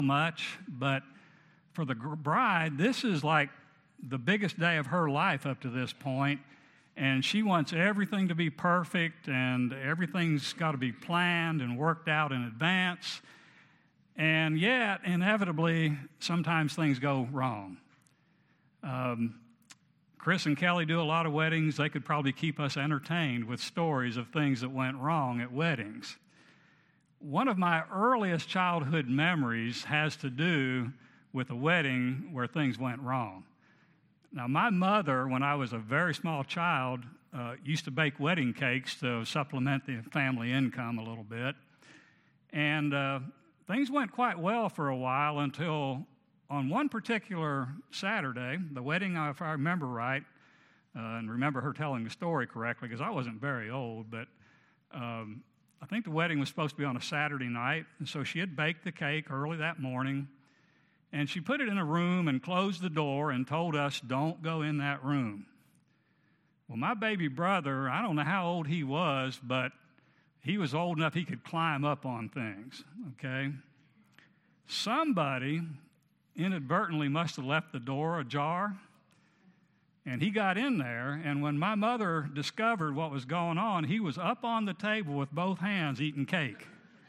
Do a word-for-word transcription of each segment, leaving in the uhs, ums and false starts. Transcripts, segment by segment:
much, but for the bride, this is like the biggest day of her life up to this point, and she wants everything to be perfect, and everything's got to be planned and worked out in advance, and yet, inevitably, sometimes things go wrong. Um, Chris and Kelly do a lot of weddings. They could probably keep us entertained with stories of things that went wrong at weddings. One of my earliest childhood memories has to do with a wedding where things went wrong. Now, my mother, when I was a very small child, uh, used to bake wedding cakes to supplement the family income a little bit. And uh, things went quite well for a while until on one particular Saturday, the wedding, if I remember right, uh, and remember her telling the story correctly, because I wasn't very old, but um, I think the wedding was supposed to be on a Saturday night, and so she had baked the cake early that morning, and she put it in a room and closed the door and told us, don't go in that room. Well, my baby brother, I don't know how old he was, but he was old enough he could climb up on things, okay? Somebody inadvertently must have left the door ajar, and he got in there, and when my mother discovered what was going on, he was up on the table with both hands eating cake.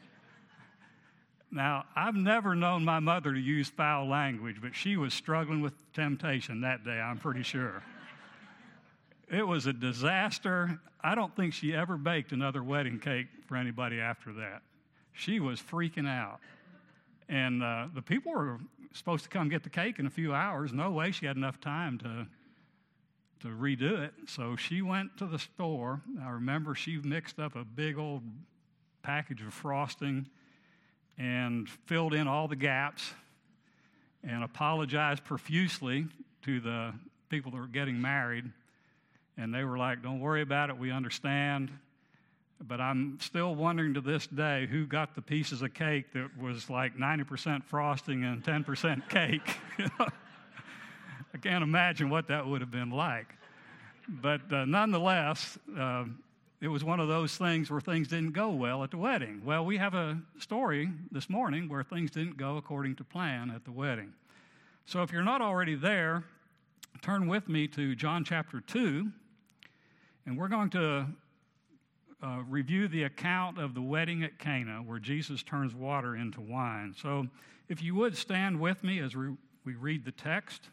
Now, I've never known my mother to use foul language, but she was struggling with temptation that day, I'm pretty sure. It was a disaster. I don't think she ever baked another wedding cake for anybody after that. She was freaking out. And uh, the people were supposed to come get the cake in a few hours. No way she had enough time to to redo it. So she went to the store. I remember she mixed up a big old package of frosting and filled in all the gaps and apologized profusely to the people that were getting married. And they were like, don't worry about it, we understand. But I'm still wondering to this day who got the pieces of cake that was like ninety percent frosting and ten percent cake. I can't imagine what that would have been like. But uh, nonetheless, uh, it was one of those things where things didn't go well at the wedding. Well, we have a story this morning where things didn't go according to plan at the wedding. So if you're not already there, turn with me to John chapter two, and we're going to Uh, review the account of the wedding at Cana where Jesus turns water into wine. So if you would stand with me as we, we read the text.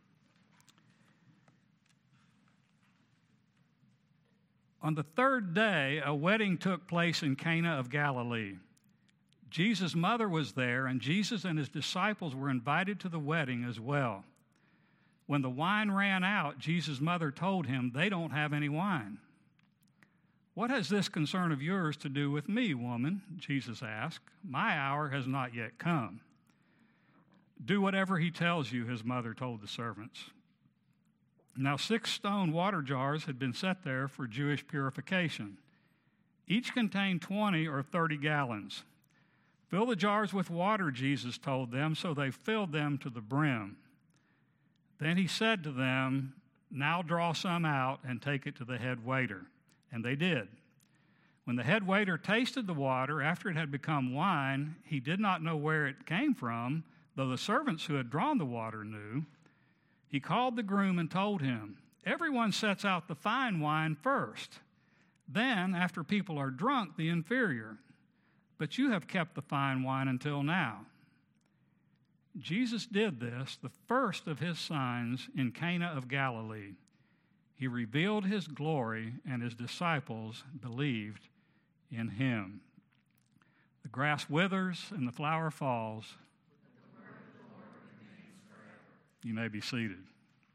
On the third day, a wedding took place in Cana of Galilee. Jesus' mother was there, and Jesus and his disciples were invited to the wedding as well. When the wine ran out, Jesus' mother told him, they don't have any wine. What has this concern of yours to do with me, woman? Jesus asked. My hour has not yet come. Do whatever he tells you, his mother told the servants. Now six stone water jars had been set there for Jewish purification. Each contained twenty or thirty gallons. Fill the jars with water, Jesus told them, so they filled them to the brim. Then he said to them, now draw some out and take it to the head waiter. And they did. When the head waiter tasted the water after it had become wine, he did not know where it came from, though the servants who had drawn the water knew. He called the groom and told him, everyone sets out the fine wine first. Then, after people are drunk, the inferior. But you have kept the fine wine until now. Jesus did this, the first of his signs, in Cana of Galilee. He revealed his glory, and his disciples believed in him. The grass withers and the flower falls. But the word of the Lord remains forever. You may be seated.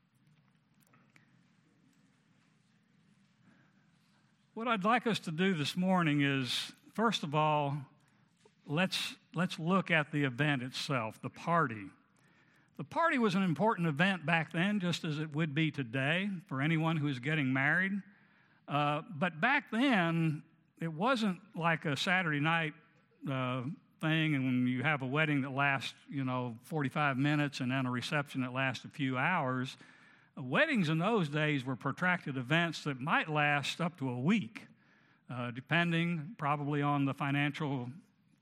What I'd like us to do this morning is, first of all, let's, let's look at the event itself, the party. The party was an important event back then, just as it would be today for anyone who is getting married. Uh, but back then, it wasn't like a Saturday night uh, thing, and when you have a wedding that lasts, you know, forty-five minutes and then a reception that lasts a few hours. Uh, weddings in those days were protracted events that might last up to a week, uh, depending probably on the financial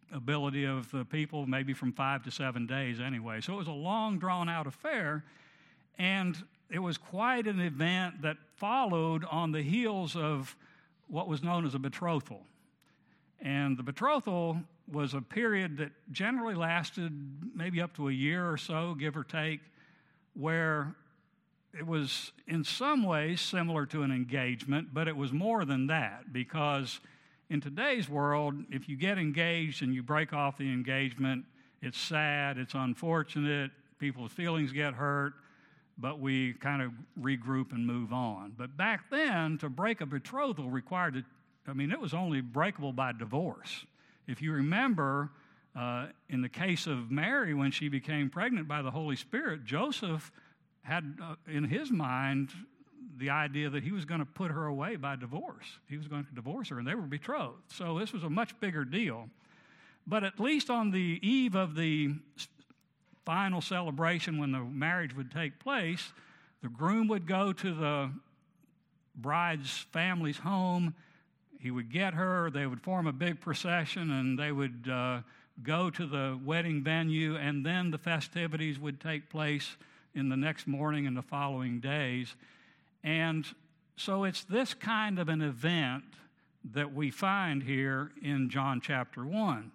ability of the people, maybe from five to seven days anyway. So it was a long, drawn-out affair, and it was quite an event that followed on the heels of what was known as a betrothal. And the betrothal was a period that generally lasted maybe up to a year or so, give or take, where it was in some ways similar to an engagement, but it was more than that, because in today's world, if you get engaged and you break off the engagement, it's sad, it's unfortunate, people's feelings get hurt, but we kind of regroup and move on. But back then, to break a betrothal required, I mean, it was only breakable by divorce. If you remember, uh, in the case of Mary, when she became pregnant by the Holy Spirit, Joseph had uh, in his mind the idea that he was going to put her away by divorce. He was going to divorce her, and they were betrothed. So this was a much bigger deal. But at least on the eve of the final celebration, when the marriage would take place, the groom would go to the bride's family's home. He would get her, they would form a big procession, and they would uh, go to the wedding venue, and then the festivities would take place in the next morning and the following days. And so it's this kind of an event that we find here in John chapter one.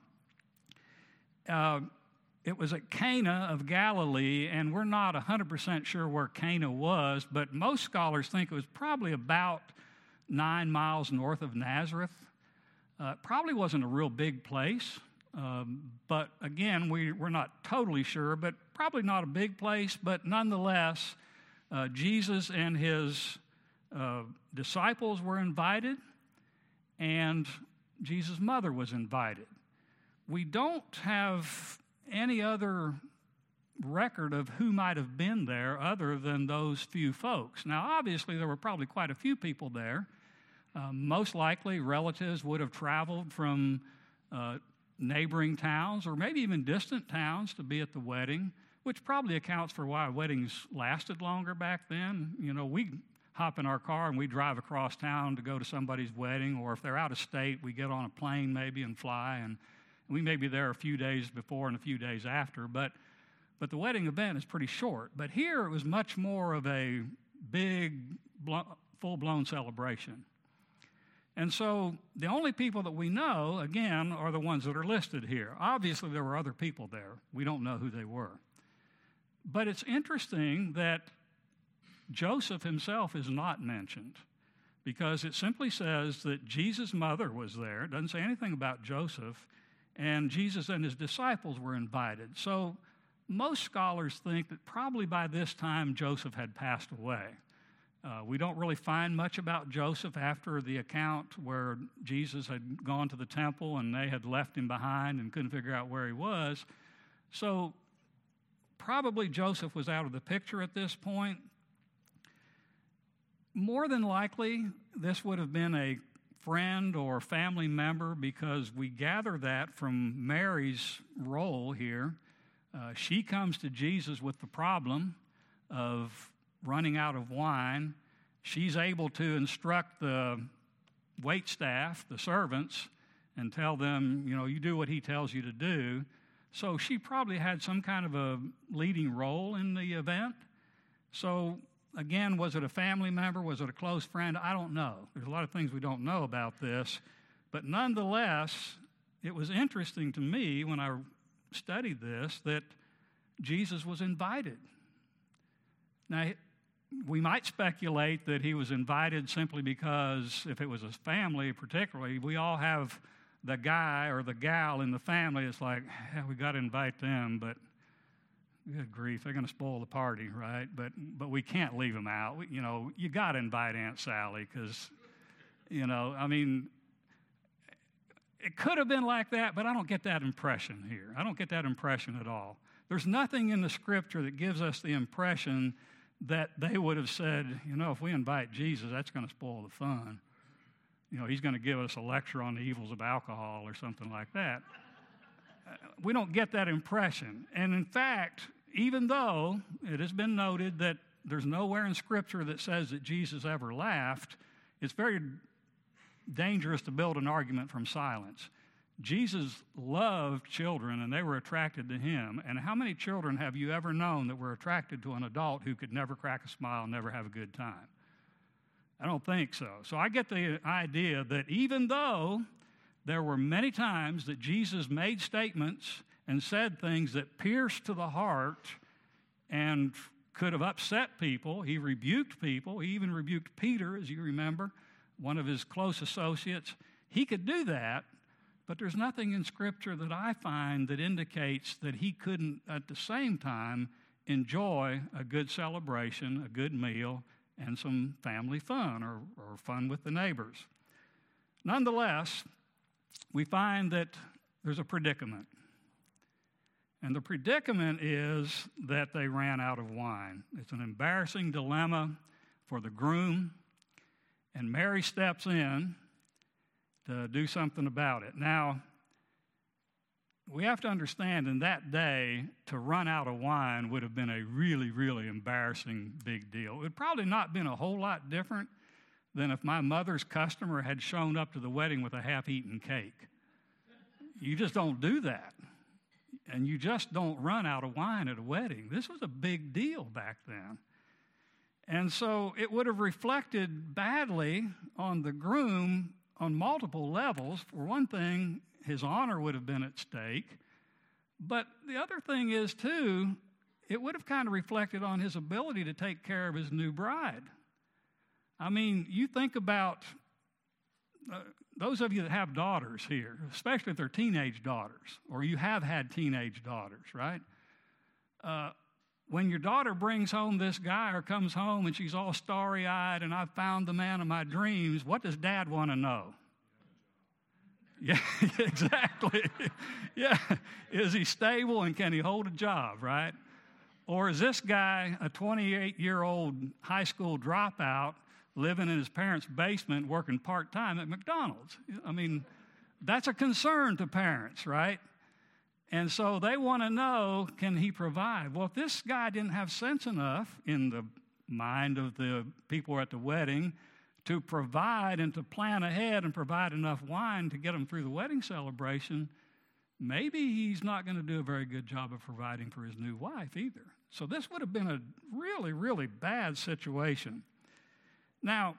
Uh, it was at Cana of Galilee, and we're not one hundred percent sure where Cana was, but most scholars think it was probably about nine miles north of Nazareth. Uh, it probably wasn't a real big place, um, but again, we, we're not totally sure, but probably not a big place, but nonetheless, uh, Jesus and his uh, disciples were invited, and Jesus' mother was invited. We don't have any other record of who might have been there other than those few folks. Now, obviously, there were probably quite a few people there. Um, most likely, relatives would have traveled from uh, neighboring towns or maybe even distant towns to be at the wedding, which probably accounts for why weddings lasted longer back then. You know, we hop in our car and we drive across town to go to somebody's wedding, or if they're out of state, we get on a plane maybe and fly, and we may be there a few days before and a few days after, but but the wedding event is pretty short. But here it was much more of a big, full-blown celebration. And so the only people that we know, again, are the ones that are listed here. Obviously, there were other people there. We don't know who they were. But it's interesting that Joseph himself is not mentioned, because it simply says that Jesus' mother was there. It doesn't say anything about Joseph. And Jesus and his disciples were invited. So most scholars think that probably by this time Joseph had passed away. Uh, we don't really find much about Joseph after the account where Jesus had gone to the temple and they had left him behind and couldn't figure out where he was. So probably Joseph was out of the picture at this point. More than likely, this would have been a friend or family member, because we gather that from Mary's role here. Uh, she comes to Jesus with the problem of running out of wine. She's able to instruct the waitstaff, the servants, and tell them, you know, you do what he tells you to do. So she probably had some kind of a leading role in the event. So again, was it a family member? Was it a close friend? I don't know. There's a lot of things we don't know about this. But nonetheless, it was interesting to me when I studied this that Jesus was invited. Now, we might speculate that he was invited simply because if it was his family particularly, we all have the guy or the gal in the family that's like, yeah, we got to invite them, but good grief, they're going to spoil the party, right? But but we can't leave them out. We, you know, you got to invite Aunt Sally because, you know, I mean, it could have been like that, but I don't get that impression here. I don't get that impression at all. There's nothing in the Scripture that gives us the impression that they would have said, you know, if we invite Jesus, that's going to spoil the fun. You know, he's going to give us a lecture on the evils of alcohol or something like that. We don't get that impression. And in fact, even though it has been noted that there's nowhere in Scripture that says that Jesus ever laughed, it's very dangerous to build an argument from silence. Jesus loved children, and they were attracted to him. And how many children have you ever known that were attracted to an adult who could never crack a smile and never have a good time? I don't think so. So I get the idea that even though there were many times that Jesus made statements and said things that pierced to the heart and could have upset people, he rebuked people. He even rebuked Peter, as you remember, one of his close associates. He could do that. But there's nothing in Scripture that I find that indicates that he couldn't, at the same time, enjoy a good celebration, a good meal, and some family fun or, or fun with the neighbors. Nonetheless, we find that there's a predicament. And the predicament is that they ran out of wine. It's an embarrassing dilemma for the groom, and Mary steps in to do something about it. Now, we have to understand in that day, to run out of wine would have been a really, really embarrassing big deal. It would probably not been a whole lot different than if my mother's customer had shown up to the wedding with a half-eaten cake. You just don't do that. And you just don't run out of wine at a wedding. This was a big deal back then. And so it would have reflected badly on the groom on multiple levels. For one thing, his honor would have been at stake. But the other thing is, too, it would have kind of reflected on his ability to take care of his new bride. I mean, you think about uh, those of you that have daughters here, especially if they're teenage daughters, or you have had teenage daughters, right? Uh, when your daughter brings home this guy or comes home and she's all starry-eyed and I've found the man of my dreams, what does Dad want to know? Yeah, exactly. Yeah. Is he stable and can he hold a job, right? Or is this guy a twenty-eight-year-old high school dropout living in his parents' basement working part-time at McDonald's? I mean, that's a concern to parents, right? And so they want to know, can he provide? Well, if this guy didn't have sense enough in the mind of the people at the wedding to provide and to plan ahead and provide enough wine to get them through the wedding celebration, maybe he's not going to do a very good job of providing for his new wife either. So this would have been a really, really bad situation. Now,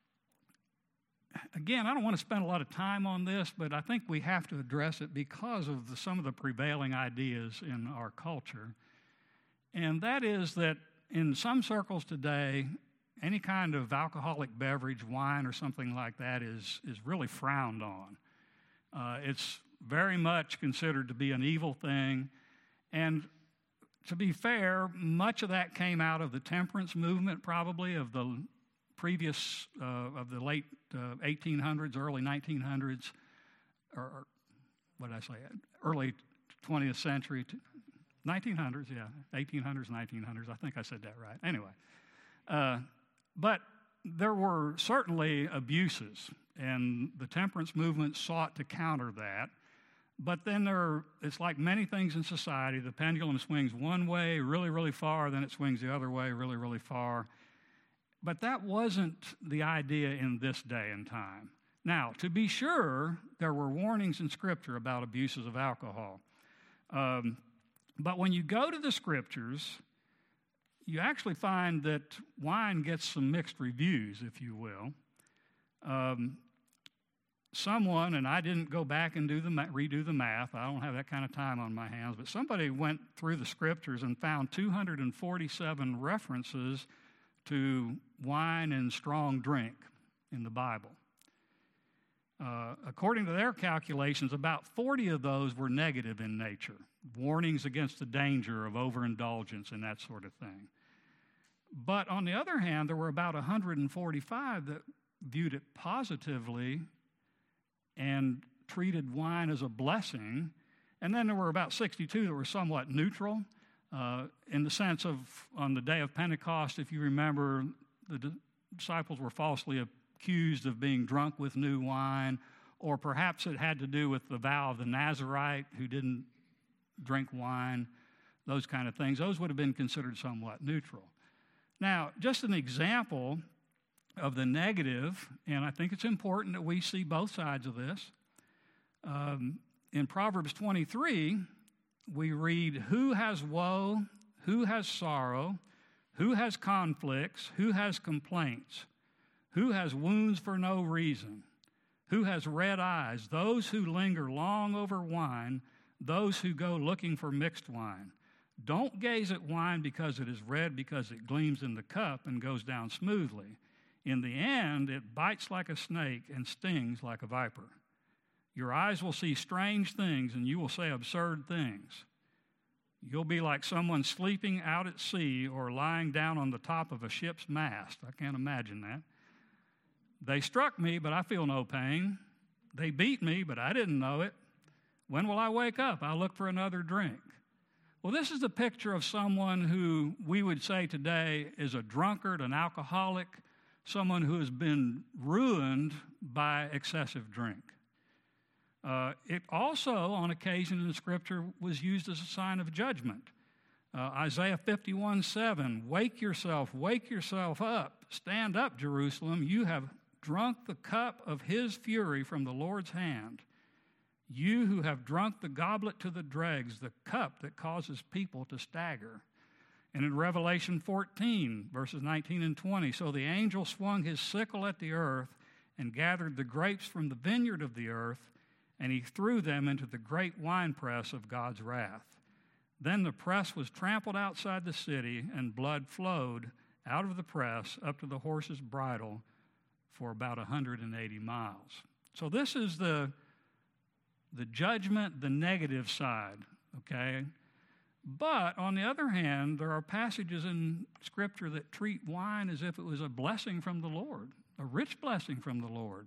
again, I don't want to spend a lot of time on this, but I think we have to address it because of the, some of the prevailing ideas in our culture. And that is that in some circles today, any kind of alcoholic beverage, wine or something like that is, is really frowned on. Uh, it's very much considered to be an evil thing. And to be fair, much of that came out of the temperance movement probably of the previous, uh, of the late uh, eighteen hundreds, early nineteen hundreds, or, or what did I say, early twentieth century, nineteen hundreds, yeah, eighteen hundreds, nineteen hundreds, I think I said that right. Anyway, uh, but there were certainly abuses, and the temperance movement sought to counter that. But then there, it's like many things in society, the pendulum swings one way really, really far, then it swings the other way really, really far. But that wasn't the idea in this day and time. Now, to be sure, there were warnings in Scripture about abuses of alcohol. Um, but when you go to the Scriptures, you actually find that wine gets some mixed reviews, if you will. Um, someone, and I didn't go back and do the redo the math, I don't have that kind of time on my hands, but somebody went through the Scriptures and found two hundred forty-seven references to wine and strong drink in the Bible. Uh, according to their calculations, about forty of those were negative in nature, warnings against the danger of overindulgence and that sort of thing. But on the other hand, there were about one hundred forty-five that viewed it positively and treated wine as a blessing. And then there were about sixty-two that were somewhat neutral, uh, in the sense of, on the day of Pentecost, if you remember, the disciples were falsely accused of being drunk with new wine, or perhaps it had to do with the vow of the Nazarite who didn't drink wine, those kind of things. Those would have been considered somewhat neutral. Now, just an example of the negative, and I think it's important that we see both sides of this. Um, in Proverbs twenty-three, we read, who has woe, who has sorrow, who has conflicts, who has complaints, who has wounds for no reason, who has red eyes, those who linger long over wine, those who go looking for mixed wine. Don't gaze at wine because it is red, because it gleams in the cup and goes down smoothly. In the end, it bites like a snake and stings like a viper. Your eyes will see strange things, and you will say absurd things. You'll be like someone sleeping out at sea or lying down on the top of a ship's mast. I can't imagine that. They struck me, but I feel no pain. They beat me, but I didn't know it. When will I wake up? I'll look for another drink. Well, this is the picture of someone who we would say today is a drunkard, an alcoholic, someone who has been ruined by excessive drink. Uh, it also, on occasion in the Scripture, was used as a sign of judgment. Uh, Isaiah fifty-one seven, wake yourself, wake yourself up, stand up, Jerusalem, you have drunk the cup of his fury from the Lord's hand. You who have drunk the goblet to the dregs, the cup that causes people to stagger. And in Revelation fourteen, verses nineteen and twenty, so the angel swung his sickle at the earth and gathered the grapes from the vineyard of the earth, and he threw them into the great winepress of God's wrath. Then the press was trampled outside the city, and blood flowed out of the press up to the horse's bridle for about one hundred eighty miles. So this is the The judgment, the negative side, okay? But on the other hand, there are passages in Scripture that treat wine as if it was a blessing from the Lord, a rich blessing from the Lord.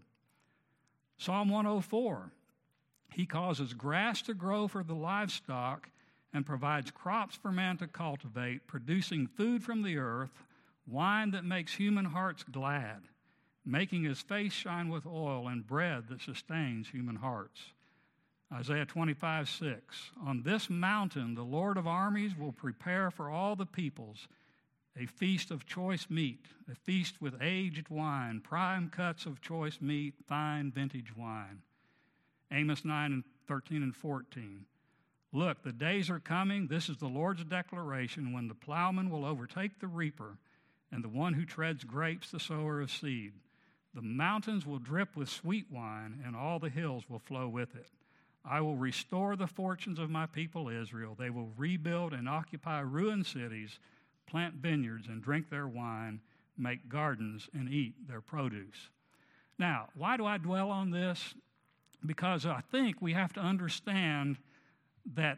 Psalm one oh four, he causes grass to grow for the livestock and provides crops for man to cultivate, producing food from the earth, wine that makes human hearts glad, making his face shine with oil and bread that sustains human hearts. Isaiah twenty-five six, on this mountain the Lord of armies will prepare for all the peoples a feast of choice meat, a feast with aged wine, prime cuts of choice meat, fine vintage wine. Amos nine and thirteen and fourteen, look, the days are coming, this is the Lord's declaration, when the plowman will overtake the reaper and the one who treads grapes the sower of seed. The mountains will drip with sweet wine and all the hills will flow with it. I will restore the fortunes of my people Israel. They will rebuild and occupy ruined cities, plant vineyards and drink their wine, make gardens and eat their produce. Now, why do I dwell on this? Because I think we have to understand that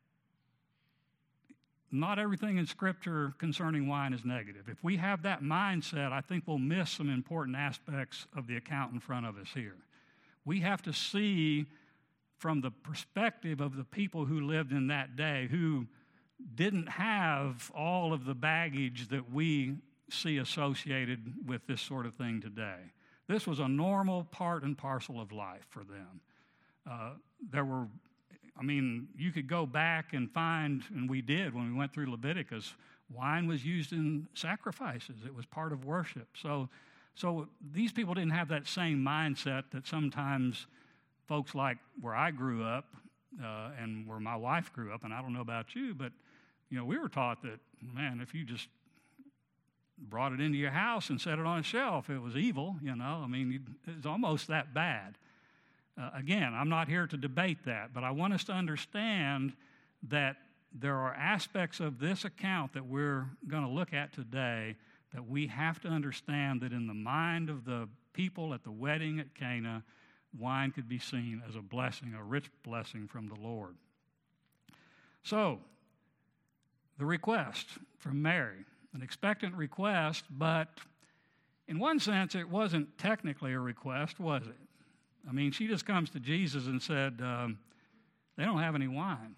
not everything in Scripture concerning wine is negative. If we have that mindset, I think we'll miss some important aspects of the account in front of us here. We have to see from the perspective of the people who lived in that day, who didn't have all of the baggage that we see associated with this sort of thing today. This was a normal part and parcel of life for them. Uh, there were, I mean, you could go back and find, and we did when we went through Leviticus, wine was used in sacrifices. It was part of worship. So, so these people didn't have that same mindset that sometimes folks like where I grew up uh, and where my wife grew up, and I don't know about you, but, you know, we were taught that, man, if you just brought it into your house and set it on a shelf, it was evil, you know. I mean, it's almost that bad. Uh, again, I'm not here to debate that, but I want us to understand that there are aspects of this account that we're going to look at today that we have to understand that in the mind of the people at the wedding at Cana, wine could be seen as a blessing, a rich blessing from the Lord. So, the request from Mary, an expectant request, but in one sense, it wasn't technically a request, was it? I mean, she just comes to Jesus and said, um, they don't have any wine.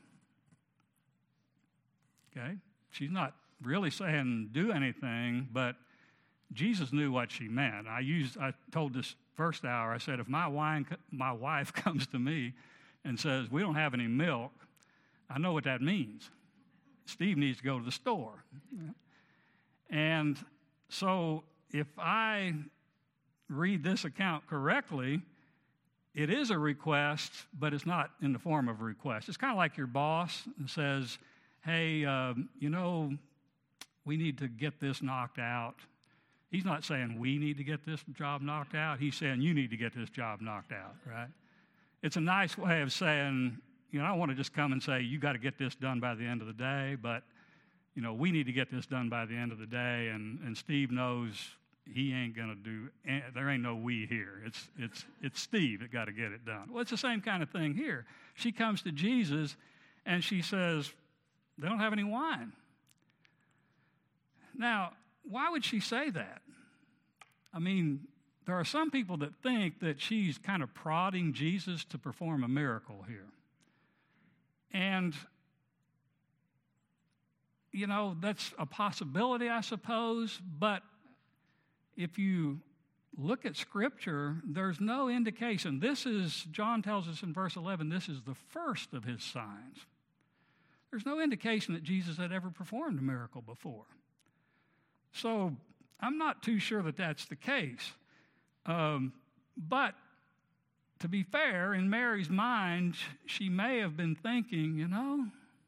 Okay? She's not really saying do anything, but Jesus knew what she meant. I used, I told this first hour, I said, if my wine, my wife comes to me and says, we don't have any milk, I know what that means. Steve needs to go to the store. And so if I read this account correctly, it is a request, but it's not in the form of a request. It's kind of like your boss says, hey, um, you know, we need to get this knocked out. He's not saying we need to get this job knocked out. He's saying you need to get this job knocked out, right? It's a nice way of saying, you know, I don't want to just come and say, you got to get this done by the end of the day, but, you know, we need to get this done by the end of the day, and, and Steve knows he ain't going to do, there ain't no we here. It's, it's, it's Steve that got to get it done. Well, it's the same kind of thing here. She comes to Jesus, and she says, they don't have any wine. Now, why would she say that? I mean, there are some people that think that she's kind of prodding Jesus to perform a miracle here. And, you know, that's a possibility, I suppose, but if you look at Scripture, there's no indication. This is, John tells us in verse eleven, this is the first of his signs. There's no indication that Jesus had ever performed a miracle before. So I'm not too sure that that's the case. Um, but to be fair, in Mary's mind, she may have been thinking, you know,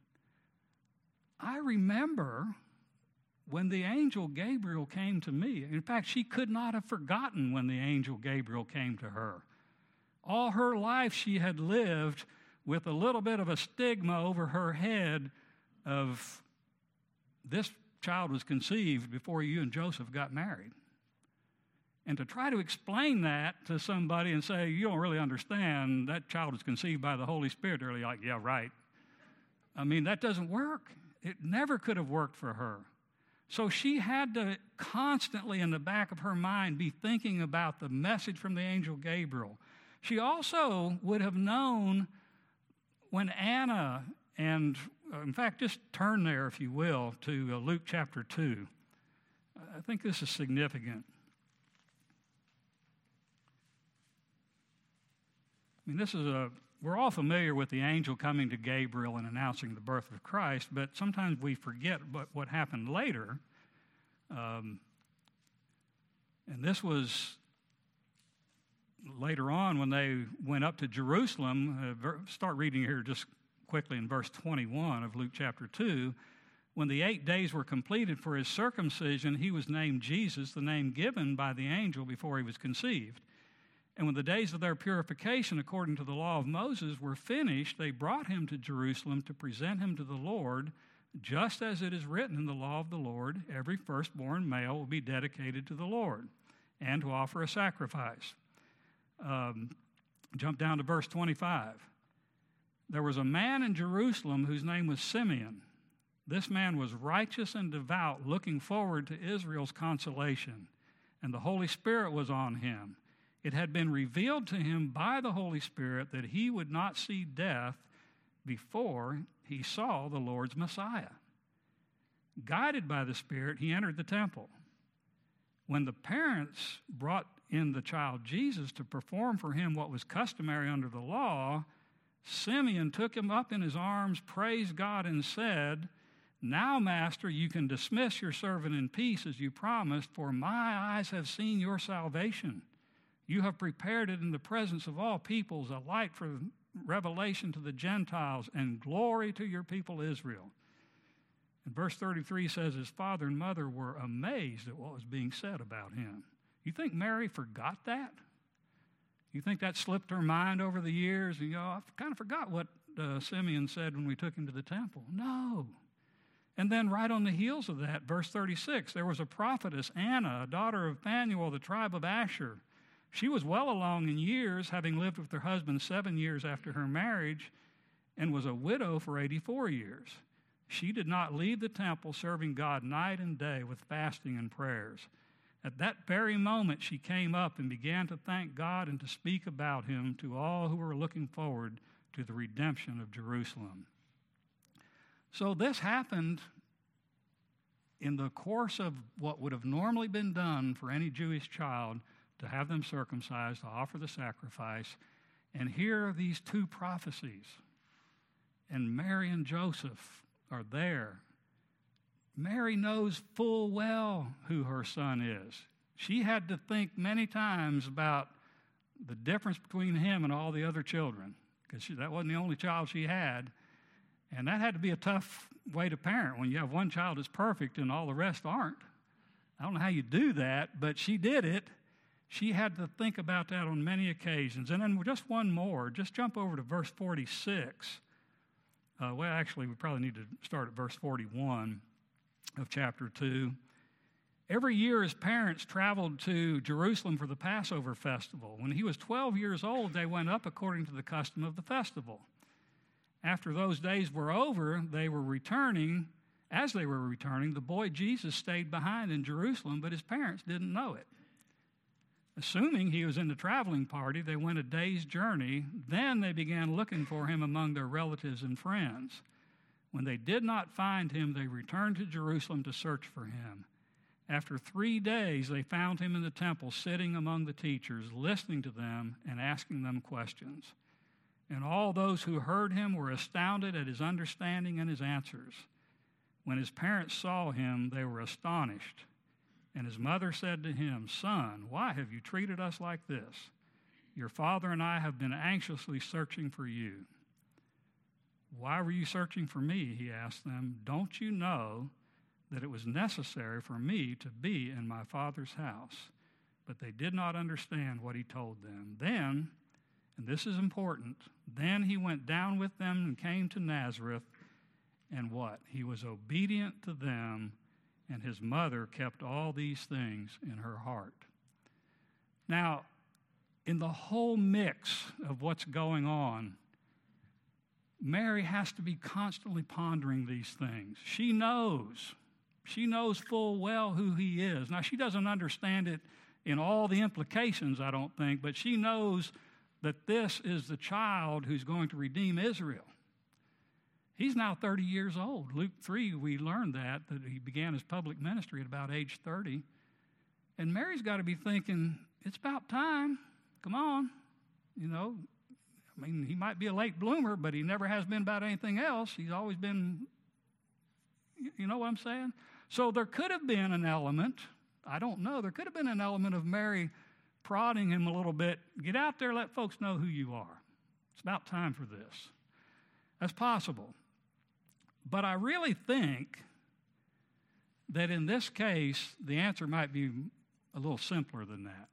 I remember when the angel Gabriel came to me. In fact, she could not have forgotten when the angel Gabriel came to her. All her life she had lived with a little bit of a stigma over her head of this child was conceived before you and Joseph got married. And to try to explain that to somebody and say, you don't really understand, that child was conceived by the Holy Spirit, they're like, yeah, right. I mean, that doesn't work. It never could have worked for her. So she had to constantly in the back of her mind be thinking about the message from the angel Gabriel. She also would have known when Anna and in fact, just turn there, if you will, to uh, Luke chapter two. I think this is significant. I mean, this is a, we're all familiar with the angel coming to Gabriel and announcing the birth of Christ, but sometimes we forget what, what happened later. Um, and this was later on when they went up to Jerusalem. Uh, start reading here just quickly in verse twenty-one of Luke chapter two. When the eight days were completed for his circumcision, he was named Jesus, the name given by the angel before he was conceived. And when the days of their purification, according to the law of Moses, were finished, they brought him to Jerusalem to present him to the Lord, just as it is written in the law of the Lord, every firstborn male will be dedicated to the Lord, and to offer a sacrifice. Um, jump down to verse twenty-five. There was a man in Jerusalem whose name was Simeon. This man was righteous and devout, looking forward to Israel's consolation, and the Holy Spirit was on him. It had been revealed to him by the Holy Spirit that he would not see death before he saw the Lord's Messiah. Guided by the Spirit, he entered the temple. When the parents brought in the child Jesus to perform for him what was customary under the law, Simeon took him up in his arms, praised God, and said, "Now, Master, you can dismiss your servant in peace as you promised, for my eyes have seen your salvation. You have prepared it in the presence of all peoples, a light for revelation to the Gentiles and glory to your people Israel." And verse thirty-three says his father and mother were amazed at what was being said about him. You think Mary forgot that? You think that slipped her mind over the years? And, you know, I kind of forgot what uh, Simeon said when we took him to the temple. No. And then right on the heels of that, verse thirty-six, there was a prophetess, Anna, a daughter of Phanuel, the tribe of Asher. She was well along in years, having lived with her husband seven years after her marriage, and was a widow for eighty-four years. She did not leave the temple, serving God night and day with fasting and prayers. At that very moment, she came up and began to thank God and to speak about him to all who were looking forward to the redemption of Jerusalem. So this happened in the course of what would have normally been done for any Jewish child, to have them circumcised, to offer the sacrifice. And here are these two prophecies. And Mary and Joseph are there. Mary knows full well who her son is. She had to think many times about the difference between him and all the other children, because that wasn't the only child she had. And that had to be a tough way to parent when you have one child that's perfect and all the rest aren't. I don't know how you do that, but she did it. She had to think about that on many occasions. And then just one more. Just jump over to verse forty-six. Uh, well, actually, we probably need to start at verse forty-one of chapter two. Every year his parents traveled to Jerusalem for the Passover festival. When he was twelve years old, they went up according to the custom of the festival. After those days were over, they were returning. As they were returning, the boy Jesus stayed behind in Jerusalem, but his parents didn't know it. Assuming he was in the traveling party, they went a day's journey. Then they began looking for him among their relatives and friends. When they did not find him, they returned to Jerusalem to search for him. After three days, they found him in the temple, sitting among the teachers, listening to them and asking them questions. And all those who heard him were astounded at his understanding and his answers. When his parents saw him, they were astonished. And his mother said to him, "Son, why have you treated us like this? Your father and I have been anxiously searching for you." "Why were you searching for me?" he asked them. "Don't you know that it was necessary for me to be in my Father's house?" But they did not understand what he told them. Then, and this is important, then he went down with them and came to Nazareth, and what? He was obedient to them, and his mother kept all these things in her heart. Now, in the whole mix of what's going on, Mary has to be constantly pondering these things. She knows. She knows full well who he is. Now, she doesn't understand it in all the implications, I don't think, but she knows that this is the child who's going to redeem Israel. He's now thirty years old. Luke three, we learned that, that he began his public ministry at about age thirty. And Mary's got to be thinking, it's about time. Come on. You know, I mean, he might be a late bloomer, but he never has been about anything else. He's always been, you know what I'm saying? So there could have been an element, I don't know, there could have been an element of Mary prodding him a little bit. Get out there, let folks know who you are. It's about time for this. That's possible. But I really think that in this case, the answer might be a little simpler than that.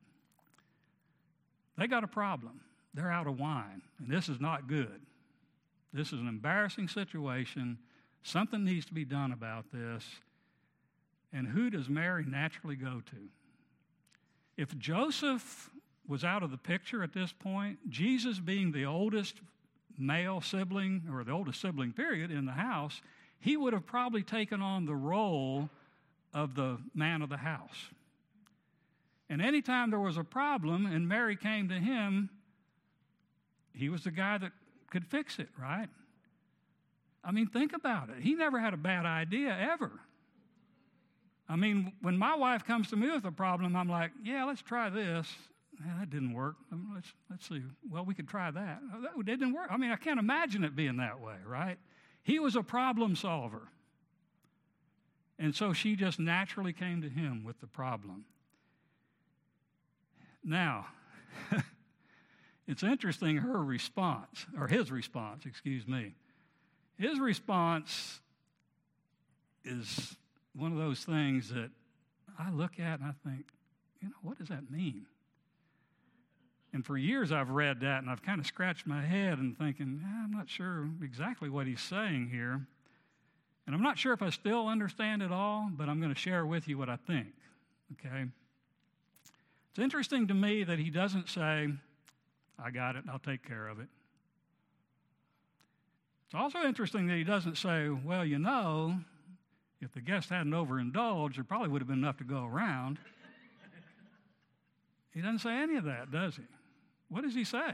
They got a problem. They're out of wine, and this is not good. This is an embarrassing situation. Something needs to be done about this. And who does Mary naturally go to? If Joseph was out of the picture at this point, Jesus being the oldest male sibling, or the oldest sibling, period, in the house, he would have probably taken on the role of the man of the house. And anytime there was a problem and Mary came to him, he was the guy that could fix it, right? I mean, think about it. He never had a bad idea, ever. I mean, when my wife comes to me with a problem, I'm like, yeah, let's try this. Yeah, that didn't work. Let's, let's see. Well, we could try that. Oh, that didn't work. I mean, I can't imagine it being that way, right? He was a problem solver. And so she just naturally came to him with the problem. Now, it's interesting, her response, or his response, excuse me. His response is one of those things that I look at and I think, you know, what does that mean? And for years I've read that and I've kind of scratched my head and thinking, eh, I'm not sure exactly what he's saying here. And I'm not sure if I still understand it all, but I'm going to share with you what I think, okay? It's interesting to me that he doesn't say, I got it, I'll take care of it. It's also interesting that he doesn't say, well, you know, if the guest hadn't overindulged, there probably would have been enough to go around. He doesn't say any of that, does he? What does he say?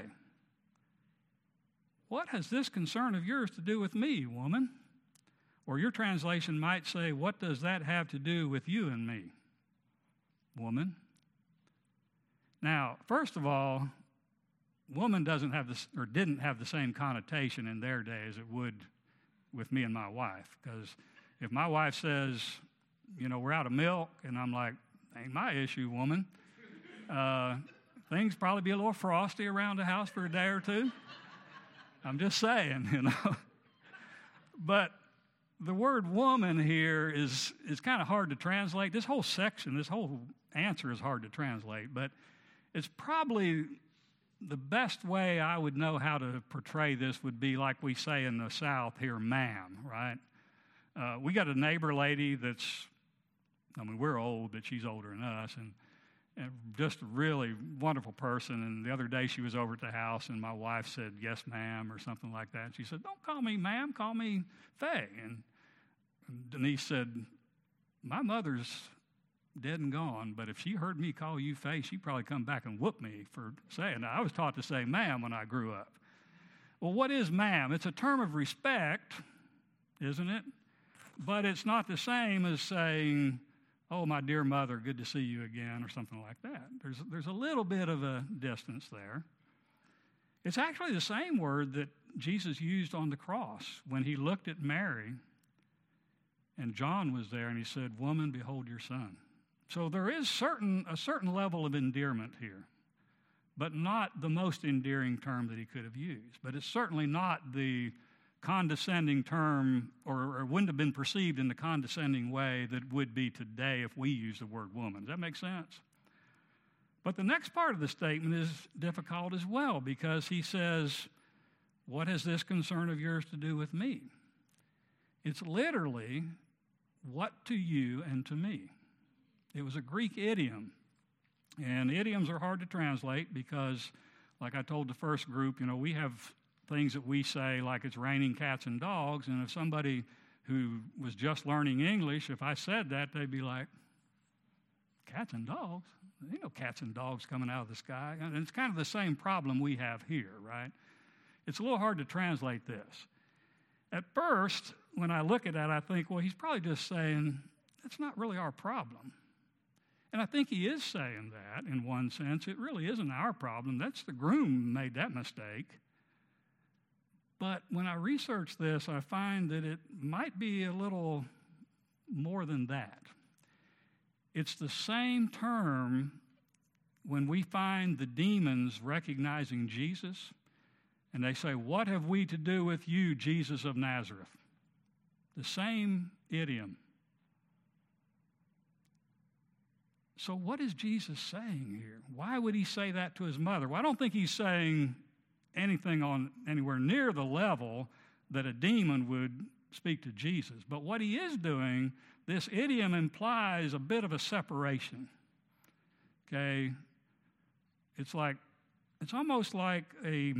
What has this concern of yours to do with me, woman? Or your translation might say, what does that have to do with you and me, woman? Now, first of all, woman doesn't have this, or didn't have the same connotation in their day as it would with me and my wife. Because if my wife says, you know, we're out of milk, and I'm like, ain't my issue, woman. Uh, things probably be a little frosty around the house for a day or two. I'm just saying, you know. But the word woman here is, is kind of hard to translate. This whole section, this whole answer is hard to translate, but it's probably the best way I would know how to portray this would be like we say in the South here, ma'am, right? Uh, we got a neighbor lady that's, I mean, we're old, but she's older than us, and, and just a really wonderful person. And the other day she was over at the house, and my wife said, yes, ma'am, or something like that. And she said, don't call me ma'am, call me Faye. And Denise said, my mother's dead and gone, but if she heard me call you Faye, she'd probably come back and whoop me for saying that. I was taught to say ma'am when I grew up. Well, what is ma'am? It's a term of respect, isn't it? But it's not the same as saying, oh, my dear mother, good to see you again, or something like that. There's, there's a little bit of a distance there. It's actually the same word that Jesus used on the cross when he looked at Mary, and John was there, and he said, woman, behold your son. So there is certain a certain level of endearment here, but not the most endearing term that he could have used. But it's certainly not the condescending term, or, or wouldn't have been perceived in the condescending way that would be today if we use the word woman. Does that make sense? But the next part of the statement is difficult as well, because he says, what has this concern of yours to do with me? It's literally, what to you and to me. It was a Greek idiom, and idioms are hard to translate because, like I told the first group, you know, we have things that we say like it's raining cats and dogs, and if somebody who was just learning English, if I said that, they'd be like, cats and dogs? There ain't no cats and dogs coming out of the sky. And it's kind of the same problem we have here, right? It's a little hard to translate this. At first, when I look at that, I think, well, he's probably just saying, that's not really our problem. And I think he is saying that in one sense. It really isn't our problem. That's the groom who made that mistake. But when I research this, I find that it might be a little more than that. It's the same term when we find the demons recognizing Jesus, and they say, what have we to do with you, Jesus of Nazareth? The same idiom. So what is Jesus saying here? Why would he say that to his mother? Well, I don't think he's saying anything on anywhere near the level that a demon would speak to Jesus. But what he is doing, this idiom implies a bit of a separation. Okay? It's like, it's almost like a,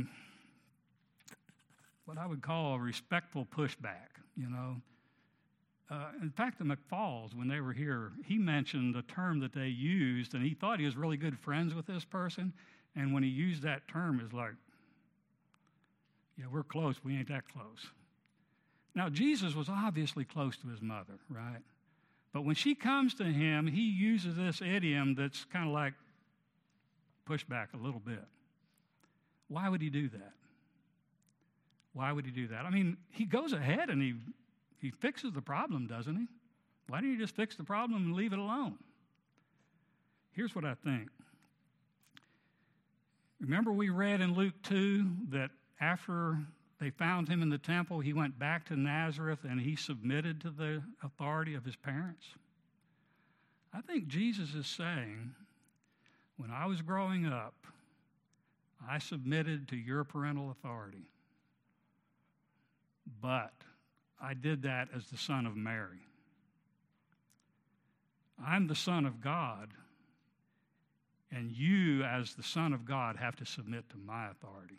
what I would call a respectful pushback, you know? Uh, in fact, the McFalls, when they were here, he mentioned a term that they used, and he thought he was really good friends with this person, and when he used that term, it's like, yeah, we're close, we ain't that close. Now, Jesus was obviously close to his mother, right? But when she comes to him, he uses this idiom that's kind of like push back a little bit. Why would he do that? Why would he do that? I mean, he goes ahead and he He fixes the problem, doesn't he? Why don't you just fix the problem and leave it alone? Here's what I think. Remember we read in Luke two that after they found him in the temple, he went back to Nazareth and he submitted to the authority of his parents? I think Jesus is saying, when I was growing up, I submitted to your parental authority. But I did that as the son of Mary. I'm the son of God, and you, as the son of God, have to submit to my authority.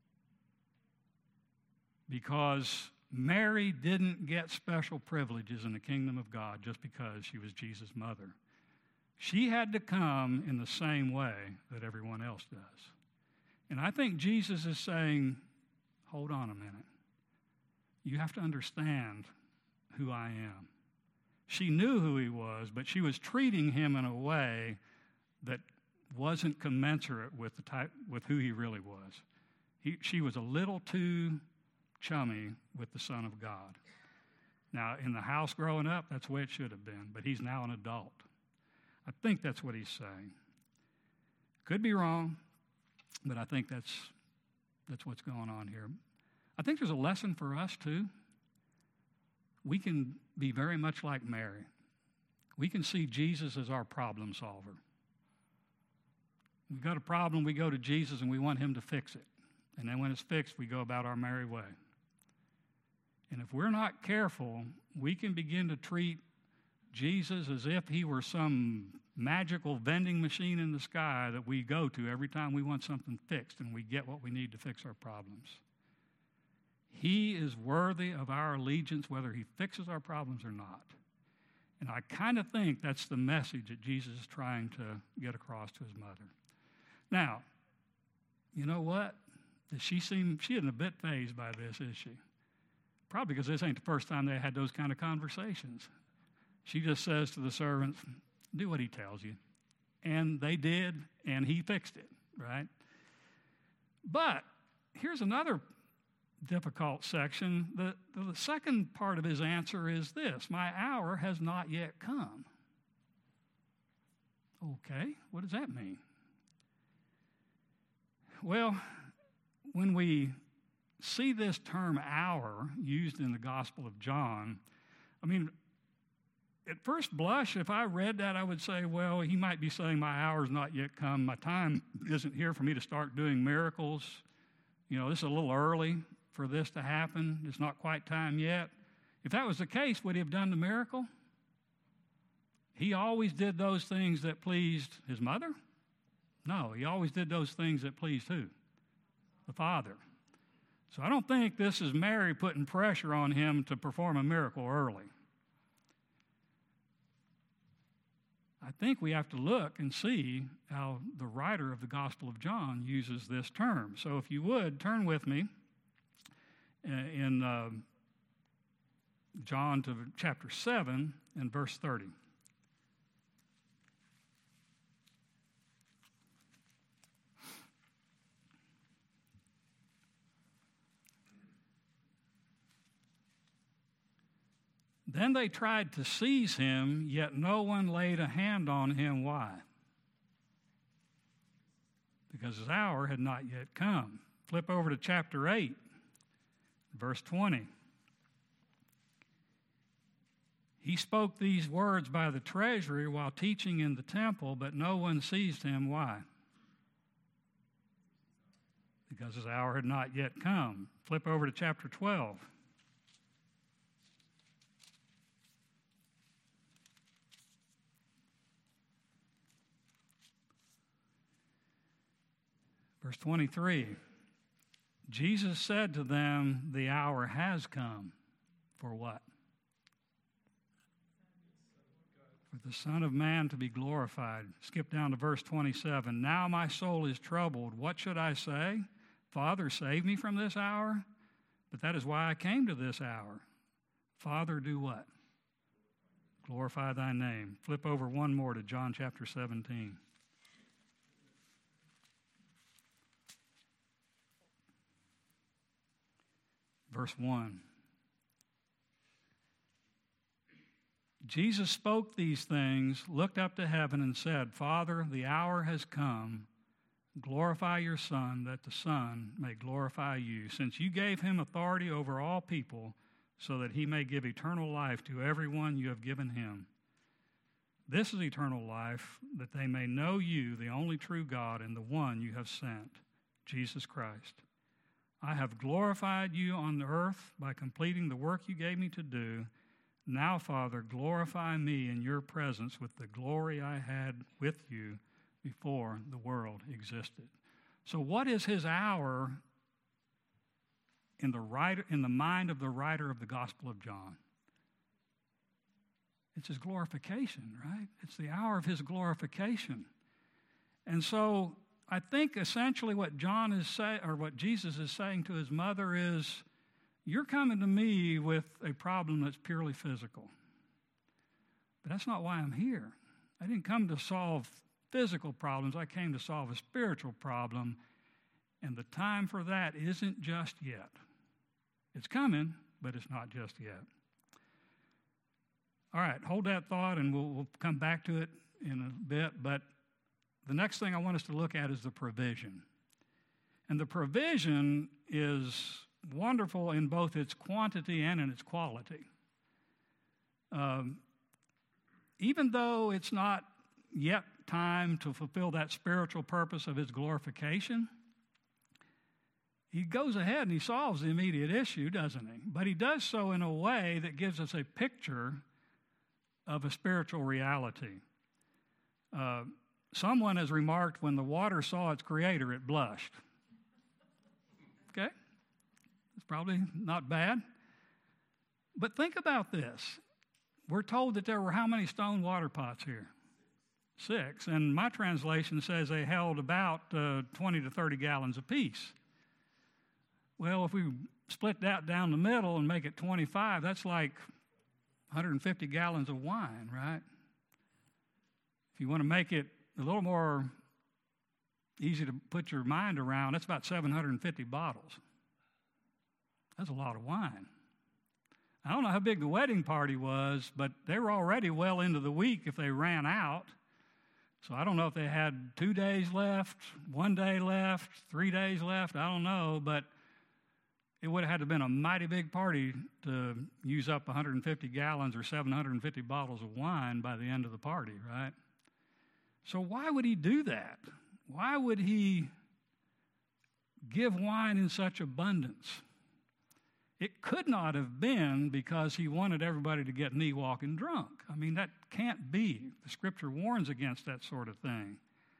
Because Mary didn't get special privileges in the kingdom of God just because she was Jesus' mother. She had to come in the same way that everyone else does. And I think Jesus is saying, hold on a minute. You have to understand who I am. She knew who he was, but she was treating him in a way that wasn't commensurate with the type, with who he really was. He, she was a little too chummy with the Son of God. Now, in the house growing up, that's the way it should have been, but he's now an adult. I think that's what he's saying. Could be wrong, but I think that's that's what's going on here. I think there's a lesson for us too. We can be very much like Mary. We can see Jesus as our problem solver. We've got a problem, we go to Jesus and we want him to fix it. And then when it's fixed, we go about our merry way. And if we're not careful, we can begin to treat Jesus as if he were some magical vending machine in the sky that we go to every time we want something fixed and we get what we need to fix our problems. He is worthy of our allegiance whether he fixes our problems or not. And I kind of think that's the message that Jesus is trying to get across to his mother. Now, you know what? Does she seem, she isn't a bit fazed by this, is she? Probably because this ain't the first time they had those kind of conversations. She just says to the servants, do what he tells you. And they did, and he fixed it, right? But here's another difficult section. The, the second part of his answer is this: my hour has not yet come. Okay, what does that mean? Well, when we see this term hour used in the Gospel of John, I mean, at first blush, if I read that, I would say, well, he might be saying my hour's not yet come. My time isn't here for me to start doing miracles. You know, this is a little early for this to happen. It's not quite time yet. If that was the case, would he have done the miracle? He always did those things that pleased his mother? No, he always did those things that pleased who? The Father. So I don't think this is Mary putting pressure on him to perform a miracle early. I think we have to look and see how the writer of the Gospel of John uses this term. So if you would, turn with me in uh, John to chapter seven and verse thirty. Then they tried to seize him, yet no one laid a hand on him. Why? Because his hour had not yet come. Flip over to chapter eight, verse twenty. He spoke these words by the treasury while teaching in the temple, but no one seized him. Why? Because his hour had not yet come. Flip over to chapter twelve. Verse twenty-three, Jesus said to them, the hour has come. For what? For the Son of Man to be glorified. Skip down to verse twenty-seven. Now my soul is troubled. What should I say? Father, save me from this hour? But that is why I came to this hour. Father, do what? Glorify thy name. Flip over one more to John chapter seventeen. Verse one. Jesus spoke these things, looked up to heaven, and said, Father, the hour has come. Glorify your Son, that the Son may glorify you, since you gave him authority over all people, so that he may give eternal life to everyone you have given him. This is eternal life, that they may know you, the only true God, and the one you have sent, Jesus Christ. I have glorified you on the earth by completing the work you gave me to do. Now, Father, glorify me in your presence with the glory I had with you before the world existed. So what is his hour in the writer, in the mind of the writer of the Gospel of John? It's his glorification, right? It's the hour of his glorification. And so I think essentially what John is saying, or what Jesus is saying to his mother is, you're coming to me with a problem that's purely physical. But that's not why I'm here. I didn't come to solve physical problems. I came to solve a spiritual problem. And the time for that isn't just yet. It's coming, but it's not just yet. All right, hold that thought and we'll, we'll come back to it in a bit. But the next thing I want us to look at is the provision. And the provision is wonderful in both its quantity and in its quality. Um, even though it's not yet time to fulfill that spiritual purpose of his glorification, he goes ahead and he solves the immediate issue, doesn't he? But he does so in a way that gives us a picture of a spiritual reality. Uh, someone has remarked, when the water saw its creator, it blushed. Okay? It's probably not bad. But think about this. We're told that there were how many stone water pots here? Six. And my translation says they held about uh, twenty to thirty gallons apiece. Well, if we split that down the middle and make it twenty-five, that's like one hundred fifty gallons of wine, right? If you want to make it a little more easy to put your mind around, that's about seven hundred fifty bottles. That's a lot of wine. I don't know how big the wedding party was, but they were already well into the week if they ran out. So I don't know if they had two days left, one day left, three days left, I don't know, but it would have had to have been a mighty big party to use up one hundred fifty gallons or seven hundred fifty bottles of wine by the end of the party, right? So why would he do that? Why would he give wine in such abundance? It could not have been because he wanted everybody to get knee walking drunk. I mean, that can't be. The Scripture warns against that sort of thing.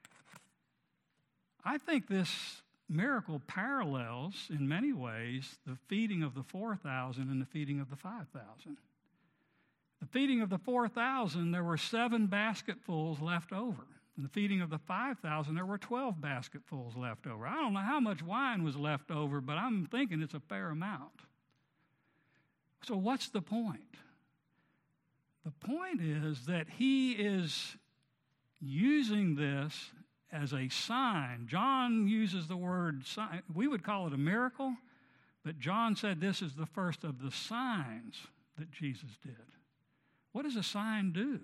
I think this miracle parallels, in many ways, the feeding of the four thousand and the feeding of the five thousand. The feeding of the four thousand, there were seven basketfuls left over. In the feeding of the five thousand, there were twelve basketfuls left over. I don't know how much wine was left over, but I'm thinking it's a fair amount. So what's the point? The point is that he is using this as a sign. John uses the word sign. We would call it a miracle, but John said this is the first of the signs that Jesus did. What does a sign do?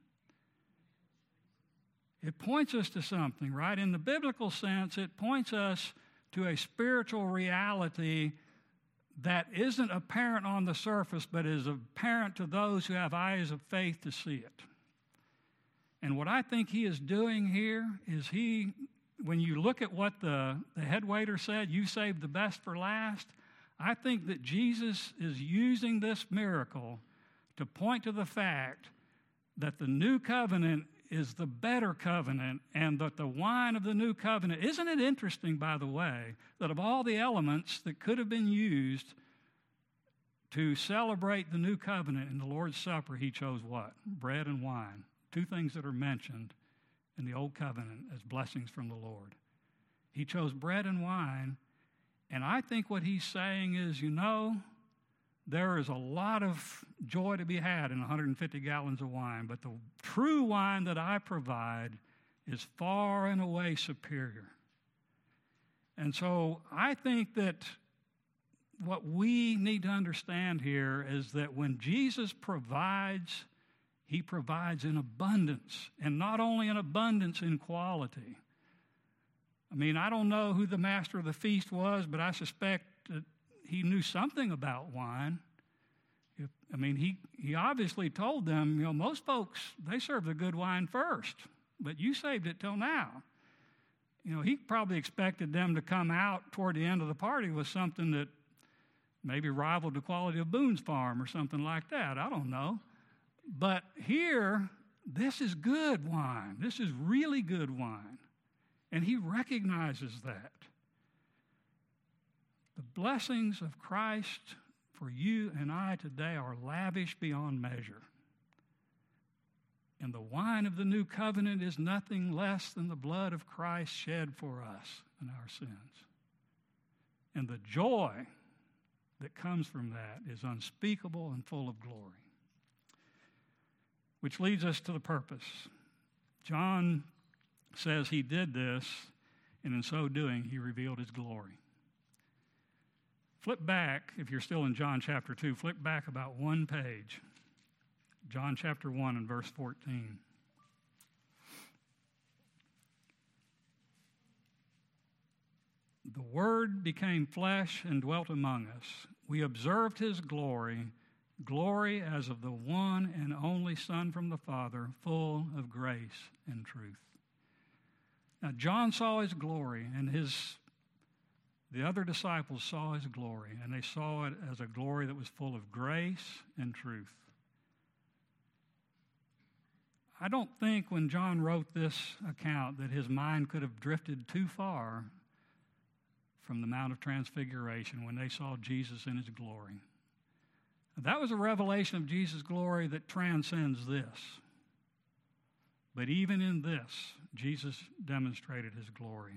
It points us to something, right? In the biblical sense, it points us to a spiritual reality that isn't apparent on the surface, but is apparent to those who have eyes of faith to see it. And what I think he is doing here is he, when you look at what the, the head waiter said, you saved the best for last, I think that Jesus is using this miracle to point to the fact that the new covenant is the better covenant, and that the wine of the new covenant, isn't it interesting, by the way, that of all the elements that could have been used to celebrate the new covenant in the Lord's Supper, he chose what? Bread and wine. Two things that are mentioned in the Old Covenant as blessings from the Lord. He chose bread and wine, and I think what he's saying is, you know, there is a lot of joy to be had in one hundred fifty gallons of wine, but the true wine that I provide is far and away superior. And so I think that what we need to understand here is that when Jesus provides, he provides in abundance, and not only in abundance, in quality. I mean, I don't know who the master of the feast was, but I suspect that he knew something about wine. If, I mean, he, he obviously told them, you know, most folks, they serve the good wine first, but you saved it till now. You know, he probably expected them to come out toward the end of the party with something that maybe rivaled the quality of Boone's Farm or something like that. I don't know. But here, this is good wine. This is really good wine. And he recognizes that. The blessings of Christ for you and I today are lavish beyond measure. And the wine of the new covenant is nothing less than the blood of Christ shed for us and our sins. And the joy that comes from that is unspeakable and full of glory. Which leads us to the purpose. John says he did this, and in so doing, he revealed his glory. Flip back, if you're still in John chapter two, flip back about one page. John chapter one and verse fourteen. The Word became flesh and dwelt among us. We observed his glory, glory as of the one and only Son from the Father, full of grace and truth. Now, John saw his glory, and his the other disciples saw his glory, and they saw it as a glory that was full of grace and truth. I don't think when John wrote this account that his mind could have drifted too far from the Mount of Transfiguration when they saw Jesus in his glory. That was a revelation of Jesus' glory that transcends this. But even in this, Jesus demonstrated his glory.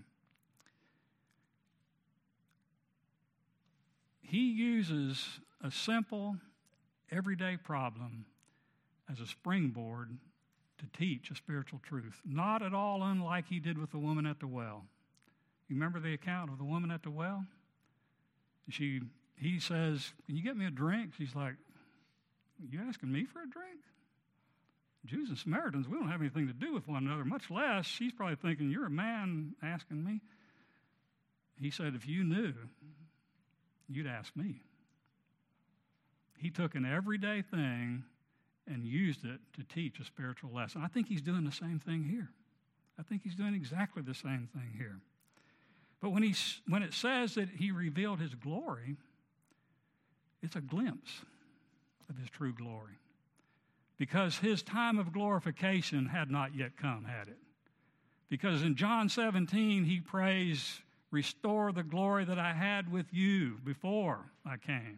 He uses a simple, everyday problem as a springboard to teach a spiritual truth, not at all unlike he did with the woman at the well. You remember the account of the woman at the well? She, he says, "Can you get me a drink?" She's like, "You asking me for a drink? Jews and Samaritans, we don't have anything to do with one another, much less," she's probably thinking, "You're a man asking me." He said, "If you knew, you'd ask me." He took an everyday thing and used it to teach a spiritual lesson. I think he's doing the same thing here. I think he's doing exactly the same thing here. But when, he, when it says that he revealed his glory, it's a glimpse of his true glory. Because his time of glorification had not yet come, had it? Because in John seventeen, he prays, "Restore the glory that I had with you before I came."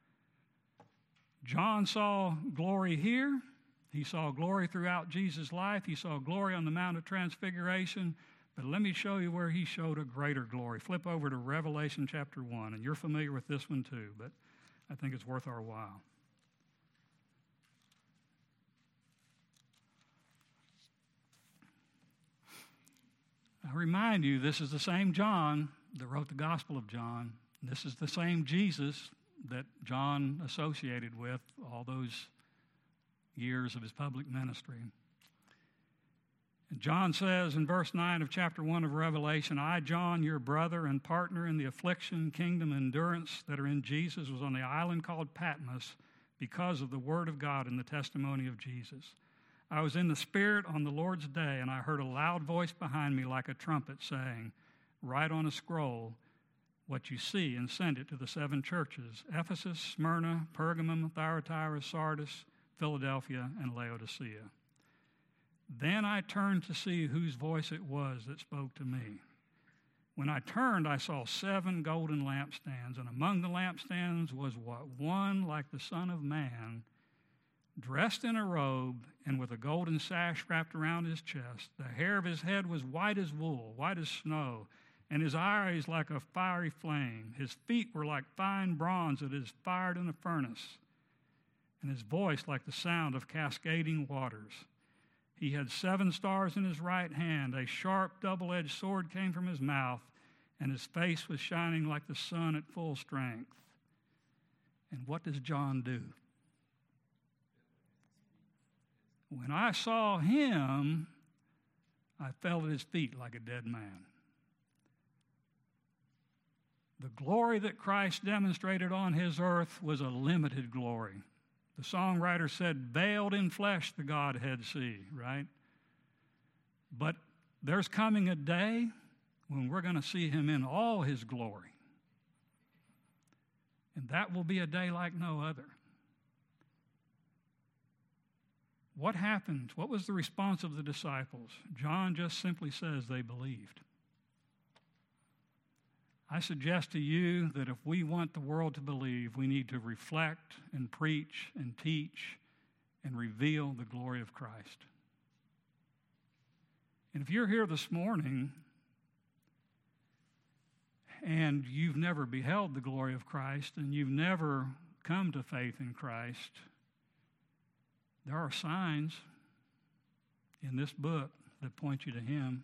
John saw glory here. He saw glory throughout Jesus' life. He saw glory on the Mount of Transfiguration. But let me show you where he showed a greater glory. Flip over to Revelation chapter one, and you're familiar with this one too, but I think it's worth our while. I remind you, this is the same John that wrote the Gospel of John. This is the same Jesus that John associated with all those years of his public ministry. And John says in verse nine of chapter one of Revelation, "I, John, your brother and partner in the affliction, kingdom, and endurance that are in Jesus, was on the island called Patmos because of the word of God and the testimony of Jesus. I was in the Spirit on the Lord's day, and I heard a loud voice behind me like a trumpet saying, 'Write on a scroll what you see and send it to the seven churches, Ephesus, Smyrna, Pergamum, Thyatira, Sardis, Philadelphia, and Laodicea.' Then I turned to see whose voice it was that spoke to me. When I turned, I saw seven golden lampstands, and among the lampstands was what one like the Son of Man, dressed in a robe and with a golden sash wrapped around his chest. The hair of his head was white as wool, white as snow, and his eyes like a fiery flame. His feet were like fine bronze that is fired in a furnace, and his voice like the sound of cascading waters. He had seven stars in his right hand. A sharp, double-edged sword came from his mouth, and his face was shining like the sun at full strength." And what does John do? "When I saw him, I fell at his feet like a dead man." The glory that Christ demonstrated on his earth was a limited glory. The songwriter said, "Veiled in flesh the Godhead see," right? But there's coming a day when we're going to see him in all his glory. And that will be a day like no other. What happened? What was the response of the disciples? John just simply says they believed. I suggest to you that if we want the world to believe, we need to reflect and preach and teach and reveal the glory of Christ. And if you're here this morning and you've never beheld the glory of Christ and you've never come to faith in Christ, there are signs in this book that point you to him.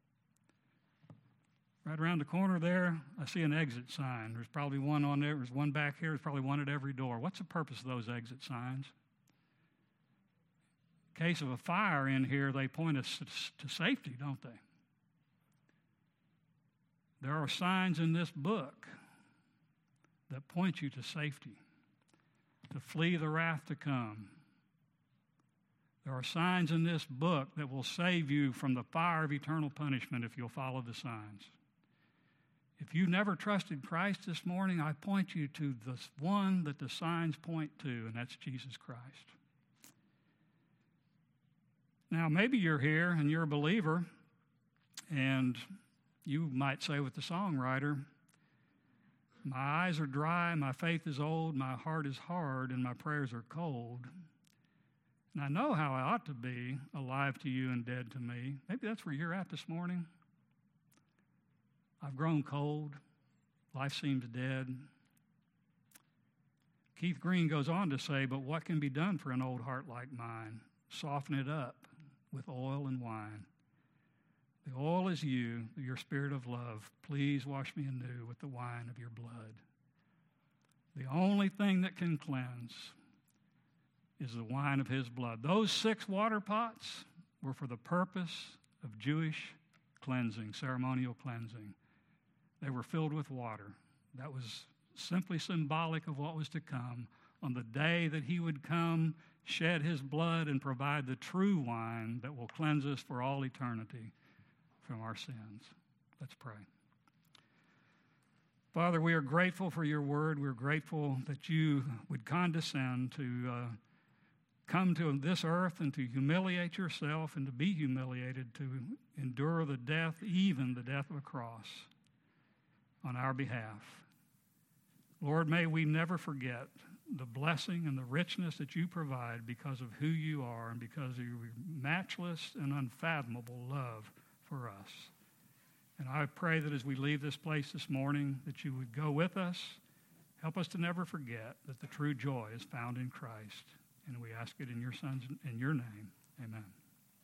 Right around the corner there, I see an exit sign. There's probably one on there. There's one back here. There's probably one at every door. What's the purpose of those exit signs? In case of a fire in here, they point us to safety, don't they? There are signs in this book that point you to safety, to flee the wrath to come. There are signs in this book that will save you from the fire of eternal punishment if you'll follow the signs. If you've never trusted Christ this morning, I point you to the one that the signs point to, and that's Jesus Christ. Now, maybe you're here and you're a believer, and you might say with the songwriter, my eyes are dry, my faith is old, my heart is hard, and my prayers are cold. And I know how I ought to be, alive to you and dead to me. Maybe that's where you're at this morning. I've grown cold. Life seems dead. Keith Green goes on to say, but what can be done for an old heart like mine? Soften it up with oil and wine. The oil is you, your spirit of love. Please wash me anew with the wine of your blood. The only thing that can cleanse is the wine of his blood. Those six water pots were for the purpose of Jewish cleansing, ceremonial cleansing. They were filled with water. That was simply symbolic of what was to come on the day that he would come, shed his blood, and provide the true wine that will cleanse us for all eternity from our sins. Let's pray. Father, we are grateful for your word. We're grateful that you would condescend to uh, come to this earth and to humiliate yourself and to be humiliated, to endure the death, even the death of a cross, on our behalf. Lord, may we never forget the blessing and the richness that you provide because of who you are and because of your matchless and unfathomable love for us. And I pray that as we leave this place this morning, that you would go with us, help us to never forget that the true joy is found in Christ. And we ask it in your Son's, in your name.